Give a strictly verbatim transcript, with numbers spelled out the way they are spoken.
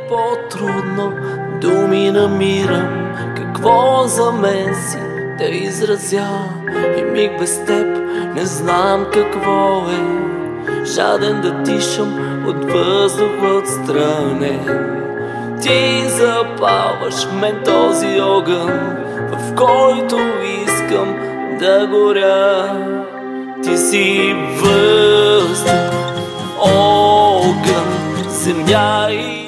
по-трудно думи намирам какво за мен си да изразя. И миг без теб не знам какво е. Жаден да дишам от въздух отстранен. Ти запалваш в мен този огън, в който искам да горя. Ти си въздух, огън, земя и